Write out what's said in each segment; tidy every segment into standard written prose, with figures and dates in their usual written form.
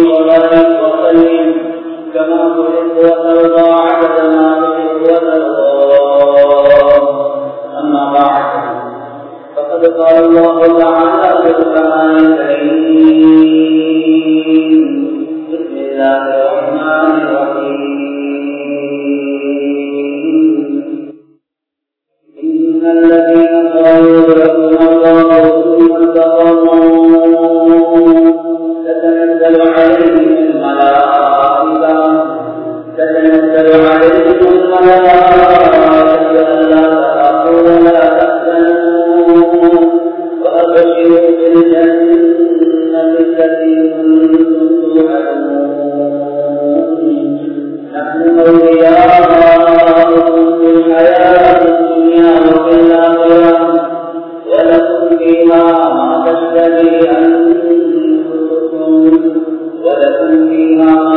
وبارك وسلم كما تحب وترضى عدد ما تحب وترضى. أما بعد، فقد قال الله تعالى في القرآن الكريم: بسم الله الرحمن الرحيم. إن الذين قالوا ربنا الله ثم استقاموا تتنزل عليهم الملائكة ألا تخافوا ولا تحزنوا وأبشروا بالجنة التي كنتم توعدون. نحن أولياؤكم في الحياة الدنيا وفي الآخرة ولكم فيها ما تشتهي أنفسكم ولكم فيها ما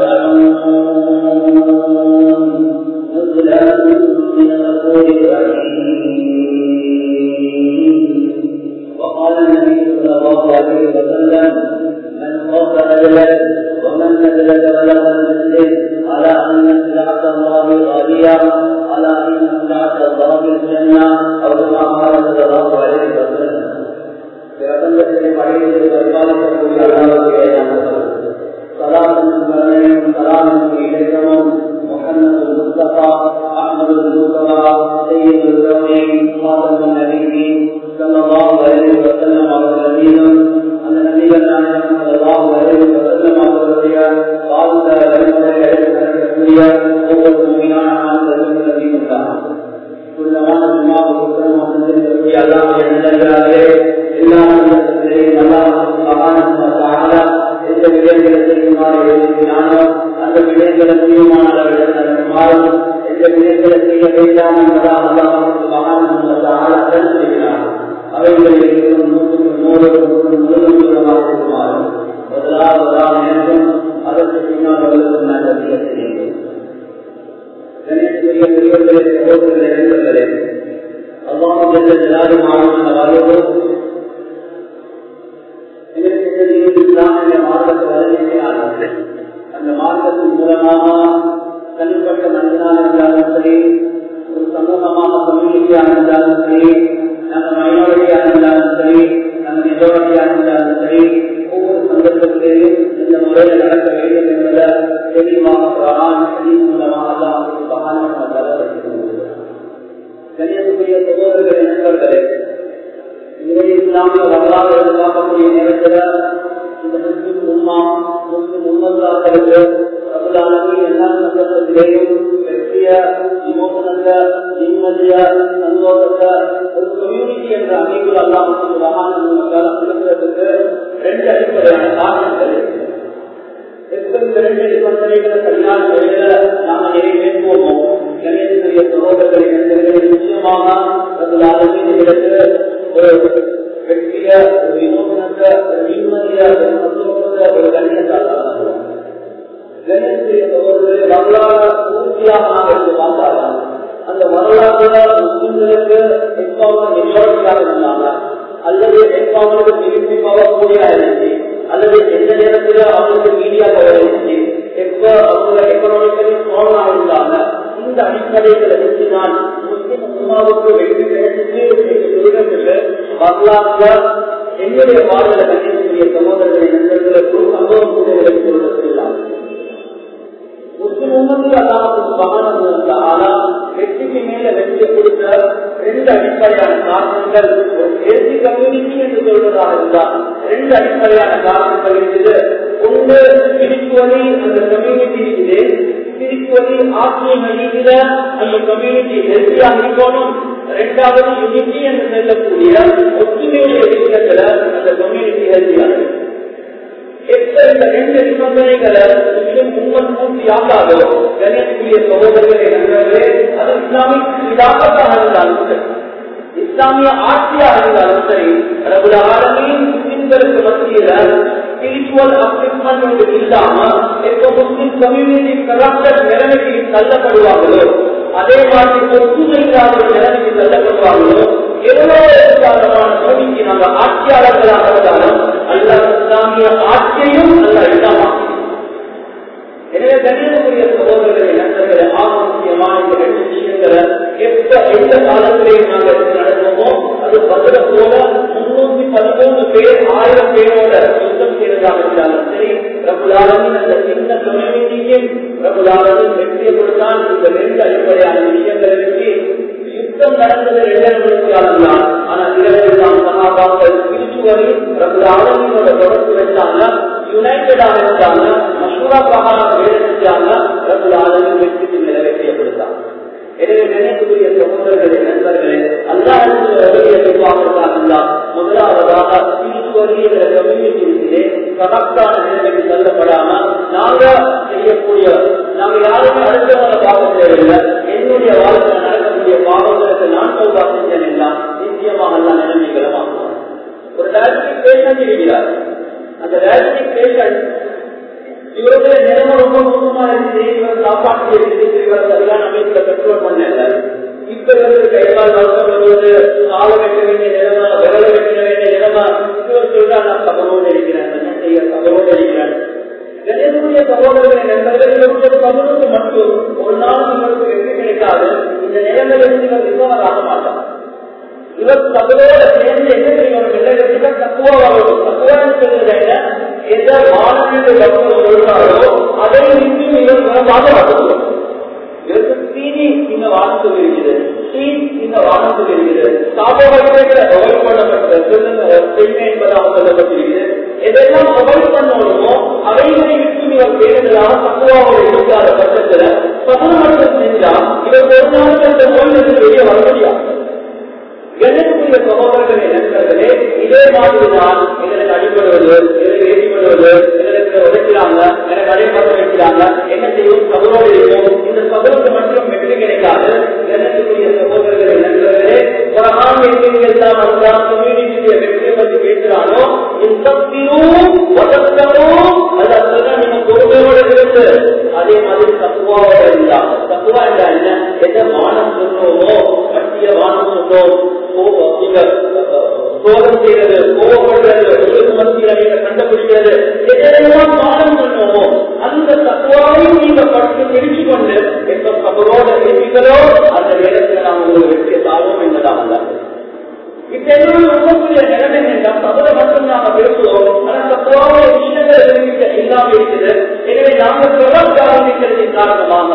تدعون نزلا من غفور رحيم. وقال النبي صلى الله عليه وسلم: من خاف أجلس ومن نزلت بلغ المسلم على أن سلعة الله غالية على أن سلعة الله الجنة أو كما قال صلى الله عليه وسلم. صلاة سلام إليكم محمد المصطفى أحمد المصطفى سيد الكونين خاتم النبيين صلى الله عليه وسلم والذين أن نبينا صلى الله عليه وسلم والذين قالوا لا إله إلا الله ومؤمنا عن الذي الله كل ما نسمع وكل ما نسمع الله جل جلاله إلا أن نستعين الله سبحانه وتعالى இந்த விடயங்களை செய்யுமாறு அந்த விடயங்களை செய்யுமாறு இந்த விடயங்களை செய்ய வேண்டாம் என்பதால் அவைகளை முதலாவதாக நேரம் அதற்கு பின்னால் நல்ல செய்யுங்கள். இஸ்லாமிய மார்க்கத்தை வளர்ச்சியாக அந்த மார்க்கத்தின் மூலமாக தனிப்பட்ட மனிதனாக இருந்தாலும் சரி, ஒரு சமூகமாக கம்யூனிட்டியாக இருந்தாலும் சரி, நம்ம மைனாரிட்டியாக இருந்தாலும் சரி, நம்ம மெஜாரிட்டியாக இருந்தாலும் சரி, ஒவ்வொரு சந்தர்ப்பத்திலேயும் இந்த முறையில் நடக்க வேண்டும் என்பதை தெளிவாக குர்ஆன் ஹதீஸ் மூலமாக கண்ணியத்துக்குரிய சகோதரர்களே, நண்பர்களே, இஸ்லாமிய வரலாறு எதிர்பார்க்கக்கூடிய நேரத்தில் இந்த முஸ்லிம் உம்மத்தாக்களுக்கு எல்லா சந்தர்ப்பத்திலேயும் வெற்றிய விமோசனத்தை நிம்மதிய சந்தோஷத்தை ஒரு கம்யூனிட்டி என்ற அமைப்பு அல்லாஹ்வுக்கு ரெண்டு அடிப்படையான காரணங்கள் ரெண்டு நிபந்தனைகளை சரியான முறையில நாம நிறைவேற்றுவோமோ கணேசனுடைய சகோதரர்களை நிச்சயமாக இடத்துல ஒரு வெற்றிய ஒரு விமோசனத்தை ஒரு நிம்மதிய ஒரு சந்தோஷத்தை ஒரு கண்ணியத்தால் கணேசனுடைய சகோதரர்களை வரலாறு பூர்த்தியாக நாங்கள் எடுத்து பார்த்தாலும் அந்த வரலாறுல முஸ்லிம்களுக்கு மெஜாரிட்டியாக இருந்தாங்க அல்லது அவங்களுக்கு திருப்பி போகக்கூடிய இருந்துச்சு அல்லது எந்த நேரத்தில் அவங்களுக்கு மீடியா பவர் இருந்துச்சு எப்ப அவங்க எக்கனாமிக்கலி ஸ்ட்ராங்கா இருந்தாங்க. இந்த அடிப்படைகளை வச்சு நான் முஸ்லிம் உம்மாவுக்கு வெற்றி கிடைச்சிட்டு வரலாற்ற என்னுடைய வாழ்ல கண்டிக்கூடிய சகோதரர்களை நண்பர்களுக்கு சம்பவம் கூட சொல்வதெல்லாம் முஸ்லிம் உம்மத்துக்கு அல்லாஹ் ஆனா வெற்றிக்கு மேல வெற்றியை கொடுத்த ரெண்டு அடிப்படையான காரணங்கள் தேசிய கம்யூனிட்டி என்று சொல்வதாக இருந்தால் ரெண்டு அடிப்படையான காரணங்கள் இருக்குது. ஒன்று ஸ்பிரிச்சுவலி அந்த கம்யூனிட்டி இருக்குது, ஸ்பிரிச்சுவலி ஆத்மீக ரீதியில அந்த கம்யூனிட்டி ஹெல்த்தியாக இருக்கணும். இரண்டாவது யூனிட்டி என்று சொல்லக்கூடிய ஒற்றுமையுடைய விஷயத்துல அந்த கம்யூனிட்டி ஹெல்த்தியாக எப்ப இந்த ரெண்டு நிபந்தனைகளை முன்மன் பூர்த்தி ஆகாதோ கணேசனுடைய சகோதரர்களை நண்பர்களே, அது இஸ்லாமிக் இதாக்கத்தாக இருந்தாலும் சரி, இஸ்லாமிய ஆட்சியாக இருந்தாலும் சரி, ரபுல் ஆலமீன் முஸ்லிம்களுக்கு மத்தியில ஸ்பிரிச்சுவல் அப்லிப்மென்ட் ஒன்று இல்லாம எப்ப முஸ்லிம் கம்யூனிட்டி கரப்டட் நிலைமைக்கு தள்ளப்படுவாங்களோ, அதே மாதிரி ஒற்றுமை இல்லாத நிலைமைக்கு தள்ளப்படுவாங்களோ, எவ்வளவு காரணமான நோய்க்கு நாங்கள் ஆட்சியாளர்களாக இருந்தாலும் அல்ல இஸ்லாமிய ஆட்சியையும் அல்ல இல்லாமல் கண்ணியத்துக்குரிய சகோதரர்களை நண்பர்களை முக்கியமான இந்த 2 விஷயங்களை எந்த காலத்திலேயே நாங்கள் நடந்தோமோ அது பதில போல 313 பேர் 1000 பேரோட யுத்தம் செய்வதாக இருந்தாலும் சரி, ரப்புல் ஆலமீன் அந்த சின்ன கம்யூனிட்டியும் ரப்புல் ஆலமீன் வெற்றியை கொடுத்தான். இந்த 2 அடிப்படையான விஷயங்களை வச்சு யுத்தம் நடந்தது 2 நிமிஷம் தான். ஆனா இரவெல்லாம் சகாபாக்கள் பிரிச்சுவரி ரப்புல் ஆலமீனோட தொடர்பு வச்சாங்க, யுனைடெடாக இருந்தாங்க, மஷூரா பிரகாரம் வேலை செஞ்சாங்க. ரப்புல் ஆலமீன் வெற்றிக்கு நிறைவேற்றிய கொடுத்தாங்க. எனவே நினைக்கக்கூடிய சகோதரர்களே நண்பர்களே, அல்லாஹ் எதிர்பார்க்கிறதா முதலாவதாக கம்யூனிட்டியிலே கணக்கான நிலைமைக்கு தள்ளப்படாம நாங்க செய்யக்கூடிய நாங்க யாருமே அடுத்தவங்களை பார்க்க தேவையில்லை. என்னுடைய வாழ்க்கையில் நடக்கக்கூடிய பாவங்களுக்கு நான் சௌகா செஞ்சேன் என்றால் நிச்சயமாக எல்லாம் நிலைமைகளை வாங்குவாங்க. ஒரு டயபெட்டிக் பேஷண்ட் இருக்கிறார். அந்த டயபெட்டிக் பேஷண்ட் இவருடைய நிலைமை ரொம்ப மோசமா இருக்கு. இவர் சாப்பாட்டு இவர் சரியான அமைப்புல கண்ட்ரோல் பண்ணல. இப்ப இவருக்கு கைகால் வளர்க்க வருவது, காலை வைக்க வேண்டிய நிலைமை, விரல வைக்க வேண்டிய நிலைமை. இவர் சொல்றா நான் சபரோடு இருக்கிறேன், என்ன செய்ய சபரோடு இருக்கிறேன். கணேசனுடைய சகோதரர்களை நண்பர்கள் இவருடைய சபருக்கு மட்டும் ஒரு நாள் இவருக்கு வெற்றி கிடைக்காது. இந்த நிலைமையிலிருந்து இவர் ரிகவர் ஆக மாட்டார். இவர் சபரோட சேர்ந்து என்ன செய்யணும் இல்லை தக்குவா வரணும். தக்குவான்னு சொல்றத எந்த மாணவர்கள் வருகிறாரோ அதை நின்று இவர் பாதுகாக்கணும். இவருக்கு தீனி இந்த வாழ்ந்து வருகிறது, ஸ்டீம் இந்த வாழ்ந்து வருகிறது, கார்போஹைட்ரேட்ல அவாய்ட் பண்ணப்பட்ட என்பதாக சொல்லப்பட்டிருக்கிறது. எதெல்லாம் அவாய்ட் பண்ணணுமோ அவைகளை விட்டு இவர் பேருந்ததாக தக்குவாக இருக்காத பட்சத்துல சமூகம் செஞ்சா இவர் ஒரு நாள் அந்த நோயிலிருந்து வெளியே வர முடியாது. கணக்குரிய சகோதரர்களே நண்பர்களே, இதே மாதிரிதான் எங்களுக்கு அடிபடுவது, எங்களுக்கு ஏற்றிப்படுவது, எங்களுக்கு உழைக்கிறாங்க, எனக்கு அடைப்பட வைக்கிறாங்க, என்ன செய்யும் சபரோடு இருக்கும். இந்த சபருக்கு மட்டும் வெற்றி கிடைக்காது. கணக்குரிய சகோதரர்களே நண்பர்களே, ஒரு ஆண் எல்லாம் வந்தால் கம்யூனிட்டிய வெற்றியை பற்றி பேசுறானோ அதான் நீங்க பொறுமையோட இருந்து அதே மாதிரி தக்குவாவோட இருந்தா. தக்குவா என்றா என்ன? எந்த வானம் சொன்னோமோ பட்டிய வானம் சொன்னோம், சோதம் செய்யறது, கோபப்படுறது, மத்தியில நீங்க கண்டுபிடிக்கிறது, எதெல்லாம் வானம் சொன்னோமோ அந்த தக்குவாவையும் நீங்க பட்டு பிரிச்சு கொண்டு எப்ப சபரோட இருக்கிறீங்களோ அந்த நேரத்தில் நாம் உங்களுக்கு வெற்றியை தாழ்வோம் என்பதாக. இப்ப என்னோட உணவுடைய நிலைமை என்றால் சபரை மட்டும் நாம பேசுவோம். ஆனா தக்குவாவுடைய விஷயங்கள் இல்லாம இருக்குது. எனவே நாங்கள் தொடர்ந்து ஆரம்பிக்கிறதின் காரணமாக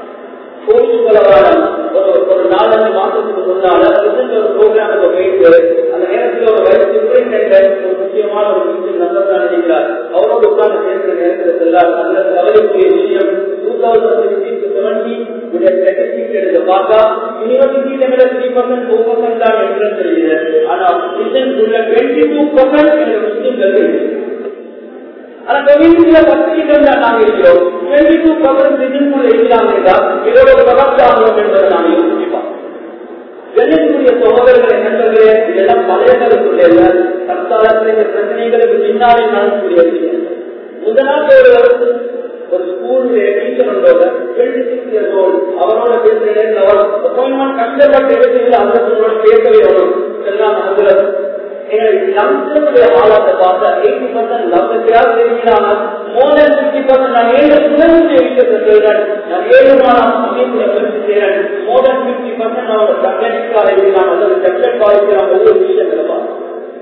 ஒரு 4 மாசத்துக்கு முன்னால ஒரு ப்ரோக்ராம் போயிட்டு அந்த நேரத்தில் ஒரு வைஸ் சூப்பரிண்டெண்டன்ட் ஒரு முக்கியமான ஒரு விஷயம் நல்லதான் நினைக்கிறார். அவரோட உட்கார்ந்து சேர்க்கிற நேரத்தில் செல்லார். அந்த கவலைக்குரிய விஷயம் 2016-17 ஸ்டாட்டிஸ்டிக்ஸ் எடுத்து பார்த்தா யூனிவர்சிட்டியில மேல 3% 4% தான் என்ட்ரன்ஸ் தெரியுது. ஆனா மிஷன் உள்ள 22% எனக்கு முஸ்லிம்கள் இருக்கு. ஆனா கம்யூனிட்டியில 10% தான் நாங்க இருக்கிறோம். 22% ரிஜிஸ்டர் இருக்கிறாங்க. இதோட பிரபலமாகும் என்பதை நாங்க யோசிப்போம். கண்ணியத்துக்குரிய சகோதரர்களை நண்பர்களே, இதெல்லாம் பழையங்களுக்குள்ள தற்காலத்தில் இந்த பிரச்சனைகளுக்கு பின்னாலே நடக்கக்கூடிய விஷயம். முதலாவது ஒரு ஸ்கூல்ல டீச்சர் வந்தோட 26 years old அவரோட பேசுறேன். அவர் அப்பாயின்மெண்ட் கஷ்டப்பட்டு எடுத்து அந்த ஸ்கூலோட பேசவே வரும் எல்லாம் நடக்கிறது. எங்களுடைய ஆளாத்தை பார்த்தா 80% லவ்வுக்காக இருக்கிறாங்க. மோர் தென் 50% நான் 7 சுதந்திர விஷயத்தை செய்கிறேன், நான் 7 மாதம் அமைப்புல பயிற்சி செய்கிறேன். மோர் தென் 50% அவரோட சங்கடிக்காக இருக்கிறாங்க, அல்லது செக்ஷன் பாதிக்கிறாங்க. ஒவ்வொரு விஷயங்களை பார்த்தோம்.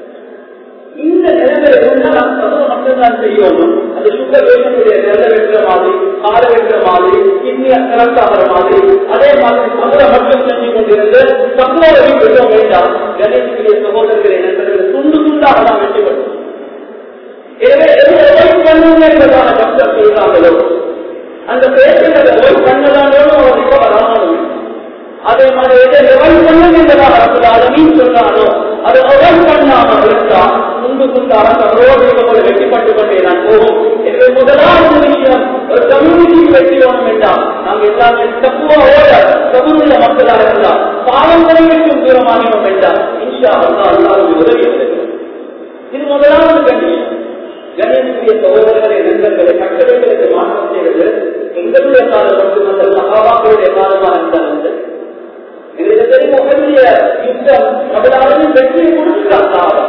இந்த நிலைமையில நாம் சமூக மட்டும்தான் செய்யணும். அந்த சுகர் பேஷனுடைய நெல்லை வெட்டுற மாதிரி, காலை வெட்டுற மாதிரி, கிட்னியை கரெக்ட் ஆகிற மாதிரி, அதே மாதிரி சமூக மட்டும் செஞ்சு கொண்டிருந்து சமூக வெட்ட வேண்டாம். கணேசனுடைய சகோதரர்களை நண்பர்கள் துண்டு துண்டாக தான் வெற்றி பெறும். எனவே எது பண்ணுங்க என்பதான கஷ்டம் செய்கிறாங்களோ அந்த பேஷண்ட் ஓய்வு பண்ணதானோ அவருக்கு வராமல். அதே மாதிரி எதை ரிவைவ் பண்ணுங்க என்பதாக அரசும் சொல்றானோ அதை அவாய்ட் பண்ணாம இருந்தா துண்டு துண்டாக சமரோடு வெற்றிப்பட்டுக் கொண்டே நான் போகும். எனவே முதலாவது விஷயம் ஒரு கம்யூனிட்டி வெற்றி வேணும் என்றால் நாங்கள் எல்லாமே தப்புவோட சமூக மக்களாக இருந்தால் பாரம்பரிய வெற்றும் தூரமாகினோம் என்றால் இன்ஷா அல்லாஹ் அல்லாஹ்வுடைய உதவி இருக்கிறது. இது முதலாவது கண்டிஷன். கணேசனுடைய சகோதரர்களை நண்பர்களை கட்டளைகளுக்கு மாற்றம் செய்வது எங்களுடைய காலம் மட்டுமல்ல, சகாபாக்களுடைய காலமாக இருந்தால் எங்களுக்கு தெரியும் யுத்தம் நம்மளாலும் வெற்றியை கொடுத்துட்டாங்க.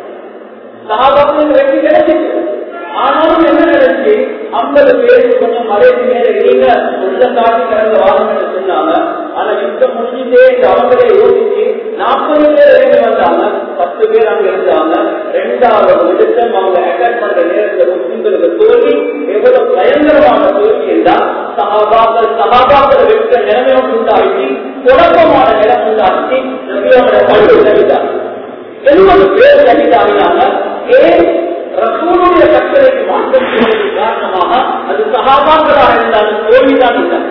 சகாபாக்களுக்கு வெற்றி கிடைச்சிருக்கு. ஆனாலும் என்ன நினைச்சு 50 பேருக்கு கொஞ்சம் மலைக்கு மேல நீங்க உள்ள காட்டி கடந்த வாகனம் சொன்னாங்க. ஆனா யுத்தம் முடிஞ்சுட்டே இந்த அவங்களே யோசிச்சு 40 பேர் இறங்கி வந்தாங்க. 10 பேர் அங்க இருந்தாங்க. 2வது நிமிஷம் அவங்க அட்டாக் பண்ற நேரத்தில் முஸ்லிம்களுக்கு தோல்வி எவ்வளவு பயங்கரமான தோல்வி என்றால் சகாபாக்கள் வெற்ற நிலைமையும் உண்டாக்கி குழப்பமான நிலம் உண்டாக்கி நபியோட பள்ளி நடித்தாங்க. 70 பேர் நடித்தாங்க. ஏன் ரசூலுடைய கட்டளைக்கு மாற்றம் செய்வதற்கு காரணமாக அது சகாபாக்களாக இருந்தாலும் தோல்விதான் இல்லை.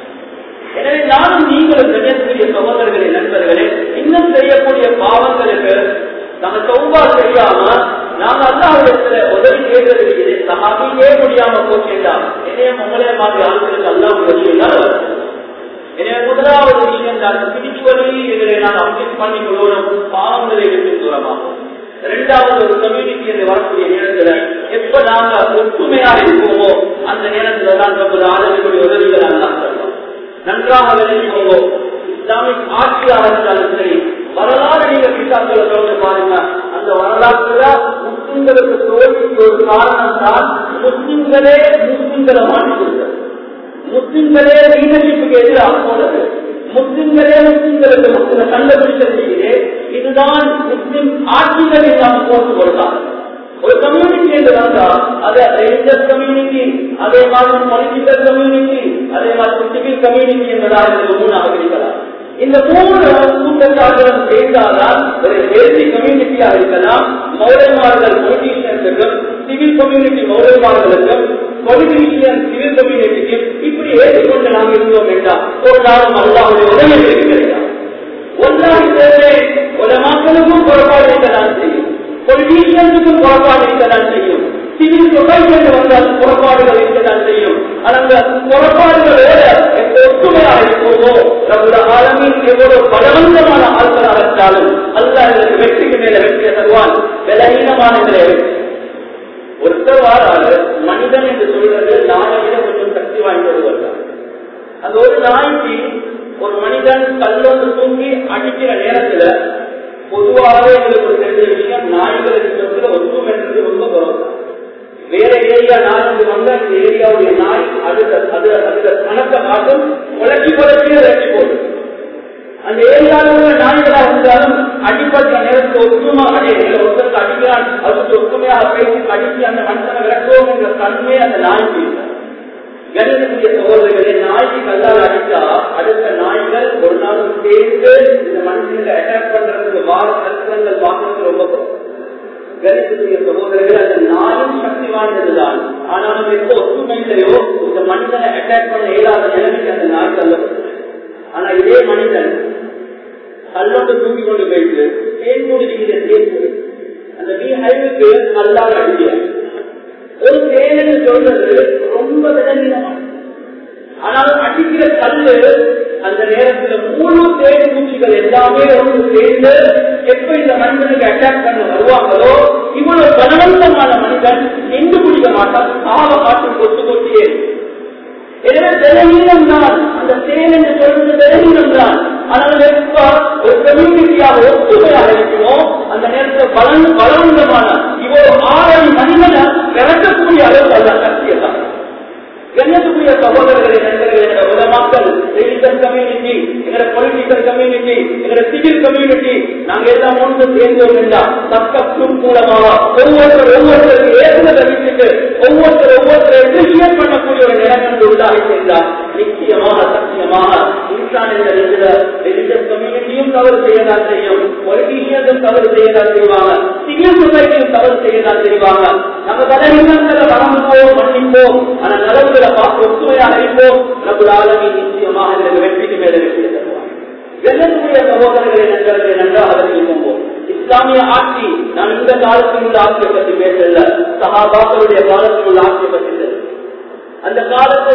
எனவே நானும் நீங்களும் செய்யக்கூடிய சகோதரர்களே நண்பர்களே இன்னும் செய்யக்கூடிய பாவங்களுக்கு நம்ம சௌபா செய்யாம நாங்க அல்லாஹ்விடத்துல உதவி கேட்கறது சஹாபியே முடியாம போச்சேண்டா என்னைய உங்களே மாதிரி ஆட்களுக்கு அல்லாஹ் உதவி இல்லாத. எனவே முதலாவது விஷயம் தான் ஸ்பிரிச்சுவலி எங்களை நான் அப்டேட் பண்ணிக்கொள்ளணும், பாவங்களை விட்டு தூரமாகும். 2வது ஒரு கம்யூனிட்டி என்று வரக்கூடிய நேரத்துல எப்ப நாங்க ஒற்றுமையாக இருக்கோமோ அந்த நேரத்துல தான் நமது ஆளுநர்களுடைய உதவிகள் எல்லாம் தருவோம். நன்றாக விளைவிக்கோங்க. இஸ்லாமிக் ஆட்சியாக இருந்தாலும் சரி, வரலாறு நீங்க கிட்டாக்களை சொல்ல பாருங்க. அந்த வரலாற்றுல முஸ்லிம்களுக்கு தோல்விக்கு ஒரு காரணம் தான் முஸ்லிம்களே முஸ்லிம்களை மாற்றி கொடுத்தது. முஸ்லிம்களே லீடர்ஷிப்புக்கு எதிராக போனது. முஸ்லிம்களே முஸ்லிம்களுக்கு முஸ்லிம் கண்டுபிடிச்சது. இதுதான் முஸ்லிம் ஆட்சிகள் இல்லாமல் போட்டு கொடுத்தாங்க. ஒரு கம்யூனிட்டி என்று வந்தா அதை ரிலிஜியஸ் கம்யூனிட்டி, அதே மாதிரி பொலிட்டிக்கல் கம்யூனிட்டி, அதே மாதிரி சிவில் கம்யூனிட்டி என்பதாக 3 இருக்கலாம். இந்த 3 கூட்டத்தார்களும் சேர்ந்தால்தான் ஒரு பேசிக் கம்யூனிட்டியாக இருக்கலாம். மௌலமார்கள் பொலிட்டீஷியன்ஸுக்கும், சிவில் கம்யூனிட்டி மௌலமார்களுக்கும், பொலிட்டீஷியன் சிவில் கம்யூனிட்டிக்கும் இப்படி ஏற்றுக்கொண்டு நாம் இருந்தோம் என்றால் ஒரு நாளும் அல்லாஹ்வுடைய உதவி கிடைக்கிறார். ஒன்றாக சேர்ந்தே உலமாக்களுக்கும் புறப்பாடு இருக்கதான் செய்யும், பொலிட்டீஷியன்ஸுக்கும் புறப்பாடு இருக்கதான் செய்யும், சிவில் சொசைட்டி என்று வந்தால் புறப்பாடுகள் இருக்கதான் செய்யும். அந்த புறப்பாடுகளோட ஒற்றுமையாக இருக்கோமோ நம்முடைய ஆளுமையில் எவ்வளவு பலவந்தமான ஆட்களாக இருந்தாலும் அல்லாஹ் இதற்கு வெற்றிக்கு மேல வெற்றியை தருவான். பலவீனமான வெற்றி ஒருத்தர் வாராது. மனிதன் என்று சொல்றது நாயை விட கொஞ்சம் சக்தி வாய்ந்தது. அந்த ஒரு நாய்க்கு ஒரு மனிதன் கல்லொன்று தூங்கி அடிக்கிற நேரத்துல பொதுவாகவே எங்களுக்கு தெரிஞ்ச விஷயம், நாய்களுக்கு ஒற்றுமை என்றது ரொம்ப குறைவு. வேற ஏரியா நாய்க்கு வந்து அந்த ஏரியாவுடைய நாய் அதுல கணக்க காட்டும் உழைச்சி இறக்கி போடும். அந்த ஏரியாவில் உள்ள நாய்களாக இருந்தாலும் அடிப்பட்ட நேரத்தில் ஒற்றுமா ஒருத்தருக்கு அடிக்கிறான், அதுக்கு ஒற்றுமையாக பேசி அடித்து அந்த மனுஷனை விளக்குவோம் என்ற தன்மை அந்த நாய்க்கு கணிதக்கூடிய சகோதரர்களை நாய்க்கு கல்லால் அடித்தா அடுத்த நாய்கள் ஒரு நாள் சேர்ந்து இந்த மனுஷனுக்கு அட்டாக் பண்றதுக்கு வார கருத்தங்கள் பார்க்கறது ரொம்ப குறைவு. கணிதக்கூடிய சகோதரர்கள் அந்த நாயும் சக்தி வாய்ந்ததுதான். ஆனாலும் எப்போ ஒற்றுமையிலையோ இந்த மனிதனை அட்டாக் பண்ண இயலாத நிலைமைக்கு அந்த நாய் தள்ளப்பட்டது. ஆனா இதே மனிதன் கல்லோடு தூக்கி கொண்டு போயிட்டு தேன்கூடி சேர்ந்து அந்த ஹைவுக்கு கல்லால் அடிக்கிறார். ஒரு தேனு சொல்றது ரொம்ப விதவீனமான, ஆனாலும் அடிக்கிற கல்லு அந்த நேரத்துல முழு தேன் பூச்சிகள் எல்லாமே ஒன்று சேர்ந்து எப்ப இந்த மனிதனுக்கு அட்டாக் பண்ண வருவாங்களோ இவ்வளவு பலவந்தமான மனிதன் எங்கு பிடிக்க மாட்டான், கால காட்டும் கொத்து கொட்டியே. எனவே விலகீனம் தான் அந்த தேன் என்று சொல்றது விலகீனம் தான். ஆனால் எப்ப ஒரு கம்யூனிட்டியாக ஒற்றுமையாக இருக்குமோ அந்த நேரத்தில் பலவந்தமான இவ்வளவு 6 மனிதனை விளக்கக்கூடிய அளவு அல்ல சக்தியெல்லாம். கண்ணியத்துக்குரிய சகோதரர்களை நண்பர்கள், எங்களோட உலமாக்கள், ரிலிஜியஸ் கம்யூனிட்டி, எங்களோட பொலிட்டிக்கல் கம்யூனிட்டி, எங்களோட சிவில் கம்யூனிட்டி, நாங்க எல்லாம் ஒன்று சேர்ந்தோம் என்றால் சப்தம் மூலமாக ஒவ்வொருத்தருக்கு ஏற்றுமதி அறிவித்து ஒவ்வொருத்தரை எப்ரிஷியேட் பண்ணக்கூடிய ஒரு நிலம் என்று உண்டாகி சென்றால் நிச்சயமாக சத்தியமாக இன்சான் என்ற ரிலிஜியஸ் கம்யூனிட்டியும் தவறு செய்யதான் செய்யும், பொலிட்டீஷியன்ஸும் தவறு செய்யதான் செய்வாங்க, சிவில் சொசைட்டியும் தவறு செய்யதான் செய்வாங்க. நம்ம பலவீனங்களை வளர்ப்போம், மன்னிப்போம், ஆனா நலவுகளை பார்த்து ஒற்றுமையாக இருப்போம். நம்முடைய ஆளுமை நிச்சயமாக இந்த வெற்றிக்கு மேல வெற்றி தருவாங்க. வெள்ளக்கூடிய சகோதரர்களை நண்பர்களை நன்றாக அறிவிப்போம். இஸ்லாமிய ஆட்சி நான் இந்த காலத்தில் உள்ள ஆட்சியை பற்றி பேசல, சஹாபாக்களுடைய காலத்தில் உள்ள ஆட்சியை பற்றி. அந்த காலத்துல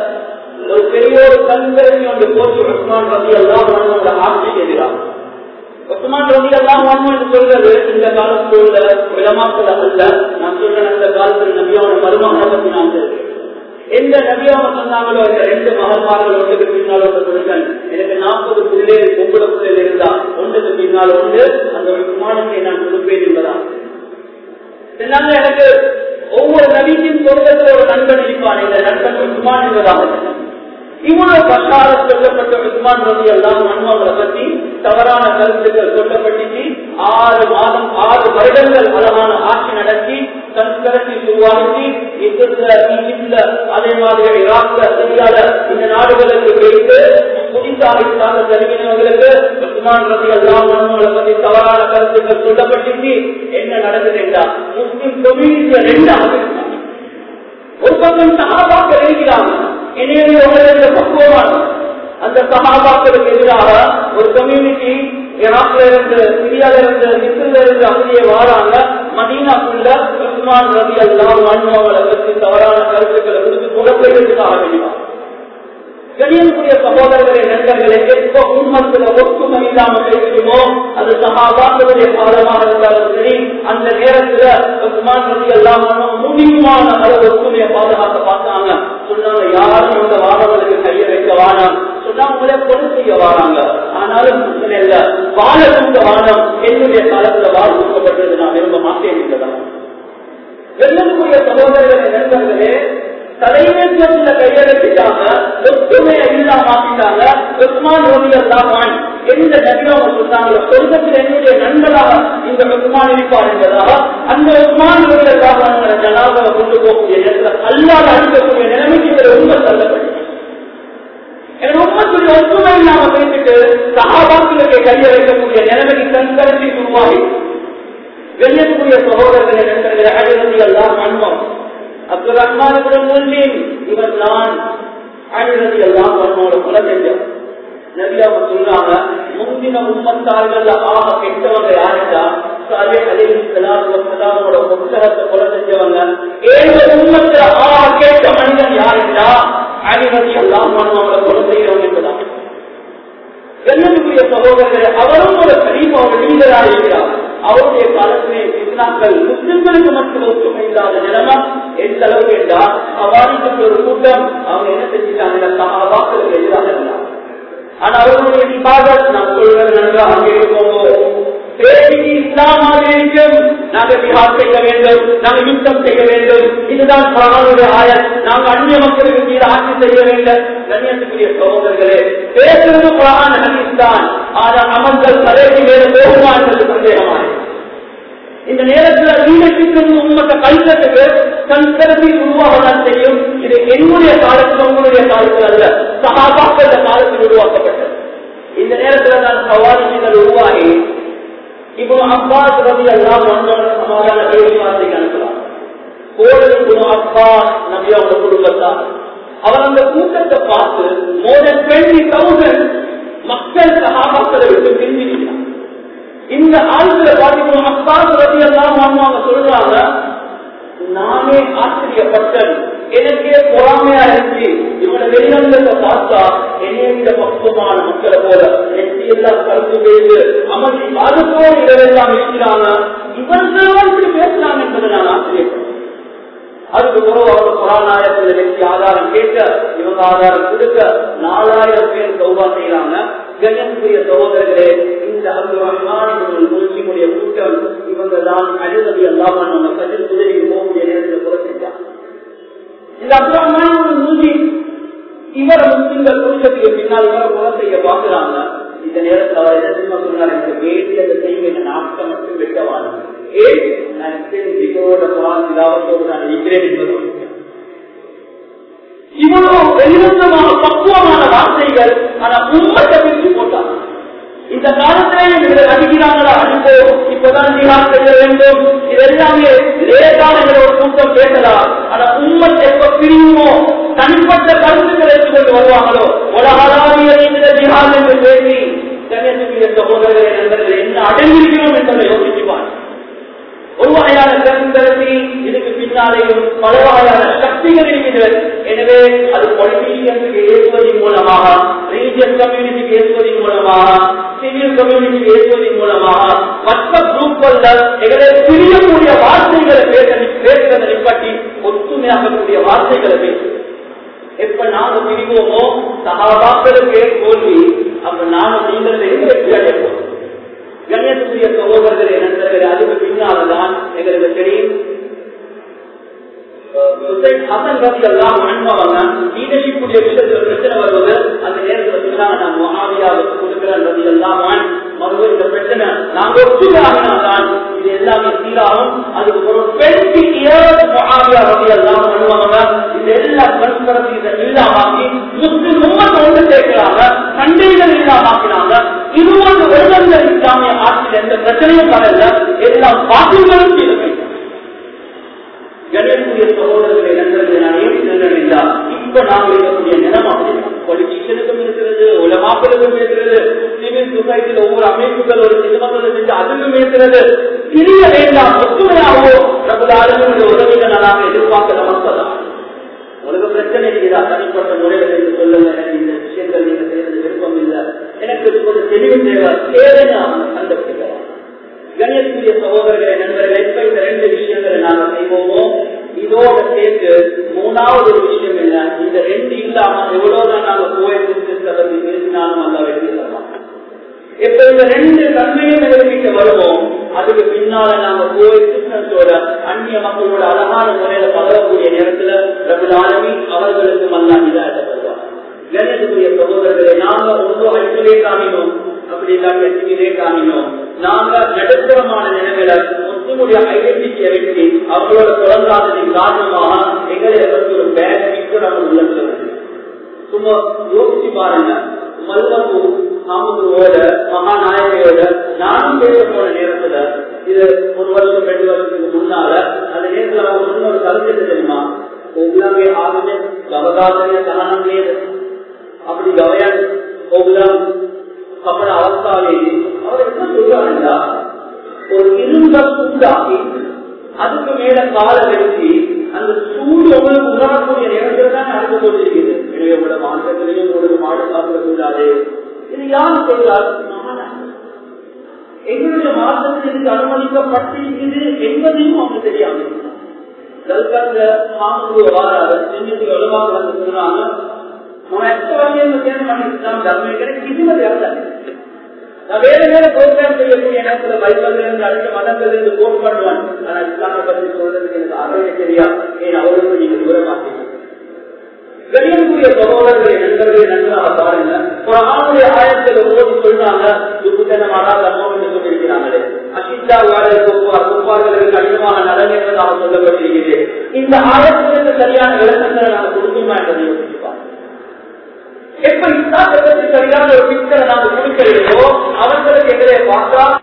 ஒரு பெரிய ஒரு கண்கருவி ஒன்று போச்சு உஸ்மான் ரலியல்லாஹு அன்ஹு ஆட்சிக்கு எதிராக. உஸ்மான் ரலியல்லாஹு அன்ஹு என்று சொல்றது இந்த காலத்தில் உள்ள உலமாக்கள் அல்ல, நான் சொல்றேன் அந்த காலத்தில் நபியோட மருமகனை பற்றி நான் சொல்றேன். எந்த நபியாக சொன்னாங்களோ இந்த 2 மகன்மார்கள் ஒன்றுக்கு பின்னால் ஒன்று சொல்லுங்கள், எனக்கு 40 பிள்ளைகள் பொம்பளை பிள்ளைகள் இருந்தா ஒன்றுக்கு பின்னால் ஒன்று அந்த ஒரு குமாரத்தை நான் கொடுப்பேன் என்பதா. எனக்கு ஒவ்வொரு நபியின் சொர்க்கத்தில் ஒரு நண்பன் இருப்பான். இந்த நண்பன் உஸ்மான் என்பதாக இவ்வளவு பஷாரத் சொல்லப்பட்ட உஸ்மான் ரலியல்லாஹு அன்ஹு அவர்களை பற்றி தவறான கருத்துக்கள் சொல்லப்பட்டு 6 வருடங்கள் அழகான ஆட்சி நடத்தி சன்ஸ்கரத்தை உருவாக்கி ஈஜிப்ட்ல அதே மாதிரி ஈராக்ல சிரியால இந்த நாடுகளுக்கு வைத்து புதிதாக தெரிவினவர்களுக்கு உஸ்மான் ரலியல்லாஹு அன்ஹு அவர்களை பற்றி தவறான கருத்துக்கள் சொல்லப்பட்டு என்ன நடக்குது என்றால் முஸ்லிம் கம்யூனிட்டியை ரெண்டாக ஒரு பக்கம் சஹாபாக்கள் இருக்கிறாங்க. பக்குவமான அந்த சஹாபாக்களுக்கு எதிராக ஒரு கம்யூனிட்டி ஈராக்ல இருந்து சிரியால இருந்து மிஸ்ர்ல இருந்து அப்படியே வாராங்க. மதீனாக்குள்ள உஸ்மான் ரலியல்லாஹு அன்ஹு அவர்களை பற்றி தவறான கருத்துக்களை கொடுத்து புறப்பெடுத்துக்காக வேண்டினார். கணியனுடைய சகோதரர்களை நண்பர்களை எப்ப உண்மத்துல ஒற்றுமை இல்லாமல் பேசுமோ அது சஹாபாக்களுடைய பாதமாக இருந்தாலும் சரி, அந்த நேரத்துல உஸ்மான் ரலியல்லாஹு அன்ஹு முடியுமான அளவு ஒற்றுமையை பாதுகாக்க பார்த்தாங்க. சொன்னாங்க, யாரும் இந்த வாரங்களுக்கு கையை வைக்க வானம் சொன்னாங்களே, கொலை செய்ய வாராங்க. ஆனாலும் பிரச்சனை இல்ல, வாழ தூக்க வானம். என்னுடைய காலத்துல வாழ் தூக்கப்பட்டது நான் விரும்ப மாட்டேன் என்றதான். கணியனுடைய சகோதரர்களை நண்பர்களே தலைமைத்துவத்துல கையெழுத்திட்டாங்க, ஒற்றுமையை இல்லாம ஆக்கிட்டாங்க. உஸ்மான் ரலியல்லாஹு அன்ஹு எந்த நபியாக சொன்னாங்களோ சொர்க்கத்தில் என்னுடைய நண்பராக இந்த உஸ்மான் இருப்பார் என்பதாக அந்த உஸ்மான் ரலியல்லாஹு அன்ஹு ஜனாஸாவை கொண்டு போகக்கூடிய நேரத்தில் அல்லாஹ் அளிக்கக்கூடிய நிலைமைக்கு இந்த உண்மை தள்ளப்பட்டது. என் உண்மத்துடைய ஒற்றுமை இல்லாம பேசிட்டு சஹாபாக்களுக்கு கையை வைக்கக்கூடிய நிலைமைக்கு சன்ஸ்கரத்தை உருவாகி வெளியக்கூடிய சகோதரர்களை நண்பர்களை அலி ரலியல்லாஹு அன்ஹு அப்துல் ரஹ்மான் இப்னு முல்லிம் இவர் நான் அலி ரலியல்லாஹு அன்ஹுவோட கொலை செஞ்சோம். நபியாக சொல்றாங்க, முந்தின உம்மத்தார்கள் ஆக கெட்டவங்க யாருன்னா சாலிஹ் அலைஹிஸ்ஸலாத்து வஸ்ஸலாமோட புத்தகத்தை கொலை செஞ்சவங்க. ஏழு உம்மத்துல ஆக கெட்ட மனிதன் யாருன்னா அலி ரலியல்லாஹு அன்ஹுவோட கொலை செய்யறவங்க என்பதான். என்னுடைய சகோதரர்கள் அவரும் ஒரு கலீஃபாவோட லீடராக இருக்கிறார். அவருடைய காலத்திலே இஸ்லாம்கள் முஸ்லிம்களுக்கு மட்டும் ஒற்றுமை இல்லாத நிலைமை எந்த அளவுக்கு என்றால் அவாரிக்கு ஒரு கூட்டம் அவங்க என்ன செஞ்சுட்டாங்க, சஹாபாக்களுக்கு எதிராக இருந்தாங்க. ஆனா அவர்களுடைய இபாதத் நான் சொல்றது நன்றாக கேட்டுக்கோங்க, பேசிக்கு இஸ்லாமாக இருக்கும். நாங்கள் ஜிஹாத் செய்ய வேண்டும், நாங்கள் யுத்தம் செய்ய வேண்டும், இதுதான் குர்ஆனுடைய ஆயத். நாங்கள் அந்நிய மக்களுக்கு மீது ஆட்சி செய்ய வேண்டும். கண்ணியத்துக்குரிய சகோதரர்களே, பேசுறது குர்ஆன் ஹதீஸ் தான். ஆனால் அமல்கள் தலைக்கு மேல போகுமா என்பது சந்தேகமாய். இந்த நேரத்தில் லீடர்ஷிப் உண்மத்தை கல்ச்சத்துக்கு சன்ஸ்கரத்தை உருவாகத்தான் செய்யும். இது என்னுடைய காலத்தில் உங்களுடைய காலத்தில் அல்ல, சஹாபாக்கள் காலத்தில் உருவாக்கப்பட்டது. இந்த நேரத்தில் தான் சவாரிகள் உருவாகி இப்போ அப்பாஸ் ரலியல்லாஹு அன்ஹு சமாதான பேச்சுவார்த்தைக்கு அனுப்பலாம். கோடலி குரு அப்பாஸ் நபியோட குடும்பத்தார் அவர் அந்த கூட்டத்தை பார்த்து more than 20,000 மக்கள் சஹாபாக்களை விட்டு பிரிஞ்சிருக்கிறார். இந்த ஆளுகளை பார்த்து அப்பாஸ் ரலியல்லாஹு அன்ஹு அவங்க சொல்றாங்க, நானே ஆச்சரியப்பட்டேன், எனக்கே பொறாமையா இருந்துச்சு. இவனை வெளிநந்தத்தை பார்த்தா என்னைய விட பக்குவமான மக்களை போல நெற்றி எல்லாம் கருத்து பேசு அமர்ச்சி பாதுகாப்போடு இதெல்லாம் இருக்கிறாங்க, இவர்கள் இப்படி பேசுறாங்க என்பதை நான் ஆச்சரியப்பட்டேன். அதுக்கு பிறகு அவங்க புறாநாயகத்தில் வெற்றி ஆதாரம் கேட்க இவங்க ஆதாரம் கொடுக்க 4000 பேர் சௌபா செய்யறாங்க. கண்ணியத்துக்குரிய சகோதரர்களே, இந்த அப்துல் ரஹ்மான் இப்னு முல்லிமுடைய கூட்டம் இவங்க தான் அலி ரலியல்லாஹு அன்ஹு கதிர் உதவிக்கு போகக்கூடிய நேரத்தில் புறப்பட்டாங்க. இந்த அப்துல் ரஹ்மான் இப்னு முல்லிம் இவர் முஸ்லிம்கள் கூட்டத்துக்கு பின்னால் இவரை கொலை செய்ய பார்க்கிறாங்க. இந்த நேரத்தில் அவர் என்ன சொன்னார், எனக்கு வேண்டியதை செய்ய என்ன நாட்டை மட்டும் வெட்டவான நான் இருக்கிறேன் என்பது இவ்வளவு வெளிநந்தமான பக்குவமான வார்த்தைகள். ஆனா உண்மத்தை பிரிச்சு போட்டாங்க. இந்த காலத்திலே அடிக்கிறாங்களா அனுப்போம், இப்பதான் ஜிஹாத் செய்ய வேண்டும், இதெல்லாமே லேசான ஒரு கூட்டம் பேசலாம். ஆனா உண்மத்தை எப்ப பிரியுமோ தனிப்பட்ட கருத்துக்களை எடுத்துக்கொண்டு வருவாங்களோ உலகளாவிய ஜிஹாத் என்று பேசி கண்ணியத்துக்குரிய சகோதரர்களை நண்பர்கள் என்ன அடங்கியிருக்கிறோம் என்பதை யோசிச்சுவாங்க. ஒரு வகையான கருத்தி இதுக்கு பின்னாலேயும் பல வகையான சக்திகள் இருக்கிறது. எனவே அது பொலிட்டீஷியன்ஸுக்கு ஏற்றுவதன் மூலமாக, ரிலீஜியஸ் கம்யூனிட்டிக்கு ஏற்றுவதன் மூலமாக, சிவில் கம்யூனிட்டிக்கு ஏற்றுவதன் மூலமாக, மற்ற குரூப்கள் எங்களை பிரியக்கூடிய வார்த்தைகளை பேசுறதை நிப்பாட்டி ஒற்றுமையாகக்கூடிய வார்த்தைகளை பேசு. எப்ப நாங்கள் பிரிவோமோ சஹாபாக்களுக்கு தோல்வி, அப்ப நானும் நீங்கள் வெற்றி அடைப்போம். கண்ணியத்துக்குரிய சகோதரர்களே நண்பர்களே, அதுக்கு பின்னால்தான் எங்களுக்கு தெரியும் ஹசன் ரதி எல்லாம் அனுபவங்க லீடர்ஷிப்புடைய விஷயத்துல பிரச்சனை வருவது அந்த நேரத்தில் சொன்னாங்க நான் முஆவியாவுக்கு கொடுக்கிறேன் ரதி எல்லாம் மறுபடியும் இந்த பிரச்சனை நாங்க ஒற்றுமையாகினால்தான் இது எல்லாமே சீராகும். அதுக்கு ஒரு 20 years முஆவியா ரதி எல்லாம் அனுபவங்க இது எல்லா கன்ஸ்பரசி இல்லாமாக்கி முஸ்லிம் உம்மத்தை ஒன்று சேர்க்கிறாங்க, சண்டைகள் இல்லாமாக்கினாங்க. 20 வருடங்கள் இஸ்லாமிய ஆட்சியில் எந்த பிரச்சனையும் வரல, எல்லாம் பாத்திரங்களும் செய்து கணேசனுடைய சகோதரர்களை நண்பர்களால் இப்ப நாங்கள் இருக்கக்கூடிய நிலம் அப்படி பொலிட்டீஷியனுக்கும் இருக்கிறது, உலமாக்களுக்கும் இருக்கிறது, சிவில் சொசைட்டியில் ஒவ்வொரு அமைப்புகள் ஒரு நிறுவனங்களை செஞ்சு அதுக்கும் இருக்கிறது. சிறிய வேண்டாம் ஒத்துமையாகவோ நம்மளுடைய உதவிகள் நாங்கள் எதிர்பார்க்க நமக்குதான். உலக பிரச்சனை செய்தா தனிப்பட்ட முறைகள் என்று சொல்லுங்க, எனக்கு இந்த விஷயங்கள் நீங்க செய்யறது விருப்பம் இல்லை, எனக்கு ஒரு தெளிவு தேவை, தேவைன்னு அவங்க கண்டுபிடிக்கலாம். கணேசனுடைய சகோதரர்களை நண்பர்களை இப்ப இந்த 2 விஷயங்களை நாங்கள் செய்வோமோ இதோட சேர்த்து 3வது ஒரு விஷயம் என்ன, இந்த 2 இல்லாம எவ்வளவுதான் நாங்க கோயத்தை பற்றி பேசினாலும் அந்த வெற்றி தரலாம். இப்ப இந்த 2 நன்மையும் எதிர்கிட்ட வருவோம், அதுக்கு பின்னால நாங்க கோயத்தோட அந்நிய மக்களோட அழகான முறையில பழகக்கூடிய நேரத்துல ரபுல் ஆலமீன் அவர்களுக்கும் அல்லாஹ் ஹிதாயத்தை தருவார். கணேசனுடைய சகோதரர்களை நாங்க ஒன்று ஐசோலேட் ஆகினோம், அப்படி இல்லாட்டி அசிமிலேட் ஆகினோம். நாங்க நடுத்தரமான நிலைமையில முஸ்லிமுடைய ஐடென்டிட்டியை வச்சு அவங்களோட தொடர்ந்தாததின் காரணமாக எங்களை பற்றி ஒரு பேட் பிக்சர் அவங்க உள்ளத்துல வருது. சும்மா யோசிச்சு பாருங்க, மல்லபு சாமுதுவோட மகாநாயகையோட நானும் பேச போன நேரத்துல இது 1 வருஷம் 2 வருஷத்துக்கு முன்னால அந்த நேரத்துல அவங்க சொன்ன ஒரு கருத்து தெரியுமா, ஒவ்வொரு ஆகுது கவதாசன சகனம் లేదు அப்படி கவையான் ஒவ்வொரு கப்பட அவஸ்தாவே அவர் என்ன சொல்றாருன்னா, ஒரு இரும்ப சூடாக்கி அதுக்கு மேல கால வச்சு அந்த சூடு உங்களுக்கு உணரக்கூடிய நேரத்தில் தான் நடந்து கொண்டிருக்கிறது. எனவே உங்களோட மாற்றத்திலையும் உங்களுக்கு மாடு சாப்பிடக்கூடாது. இது யார் சொல்றாரு? எங்களுடைய மாற்றத்திற்கு அனுமதிக்கப்பட்டிருக்கிறது என்பதையும் அவங்க தெரியாம வாராது செஞ்சு வலுவாக வந்து சொல்றாங்க. வேற வேற ப்ரோக்ராம் செய்யக்கூடிய நேரத்தில் பைபிள் இருந்து அடுத்த மதத்தில் இருந்து கோட் பண்ணுவான். ஆனா இஸ்லாமை பற்றி சொல்றதுக்கு எனக்கு அறவே தெரியாது, ஏன் அவருக்கு நீங்க தூரமாக்கீங்க. கணியக்கூடிய சகோதரர்களை நண்பர்களை நன்றாக பாருங்க. ஒரு ஆணுடைய ஆயத்தில் ஓடி சொல்றாங்க சொல்லியிருக்கிறாங்களே, அசித்தா குப்பார்களுக்கு அதிகமாக நலன் என்பதாக சொல்லப்பட்டிருக்கிறது. இந்த ஆயத்திற்கு சரியான விளக்கங்களை நாங்கள் கொடுக்கணுமா என்பதை யோசிப்பாங்க. எப்ப இஸ்லாத்தை பற்றி சரியான ஒரு பிக்சரை நாங்கள் கொடுக்கிறோமோ அவர்களுக்கு எங்களை பார்த்தா